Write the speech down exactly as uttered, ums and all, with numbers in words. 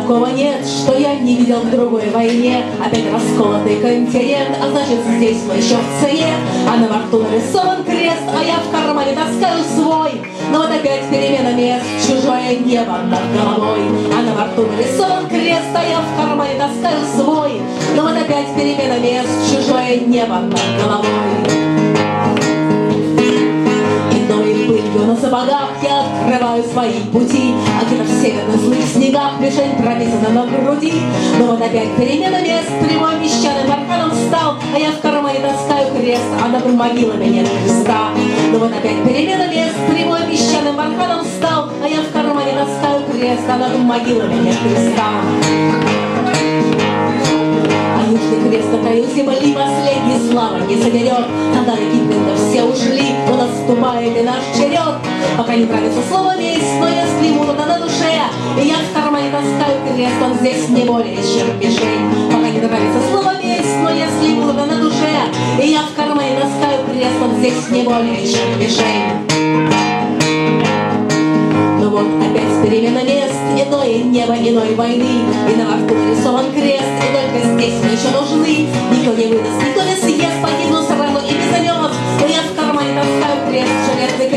такого нет, что я не видел в другой войне. Опять расколотый континент, а значит здесь мы еще в цене. А на борту нарисован крест, а я в кармане таскаю свой. Но вот опять перемена мест, чужое небо над головой. А на борту нарисован крест, а я в кармане таскаю свой. Но вот опять перемена мест, чужое небо над головой. Пылью на сапогах я открываю свои пути, а где-то в северных злых снегах мишень прописана на груди. Но вот опять перемена мест, прямой песчаным арканом встал, а я в кармане таскаю крест, а над могилами нет креста. Но вот опять перемена мест, прямой песчаным арканом встал, а я в кармане таскаю крест, а над могилами нет креста. Южный крест на краю земли последней славы не соберет. Когда до Киплинга все ушли, но наступает и наш черед. Пока не нравится слово месть, но если ему туда на душе, и я в кармане таскаю крест, он здесь не более чем мишень. Пока не нравится слово месть, но если ему туда на душе, и я в кармане таскаю крест, он здесь не более чем мишень. Но вот опять перемена мест, иное небо, иной войны, и на борту нарисован крест, и только здесь мы еще нужны. Никто не выдаст, никто не съест, погибну сразу и без замет. Но я в кармане таскаю крест, железный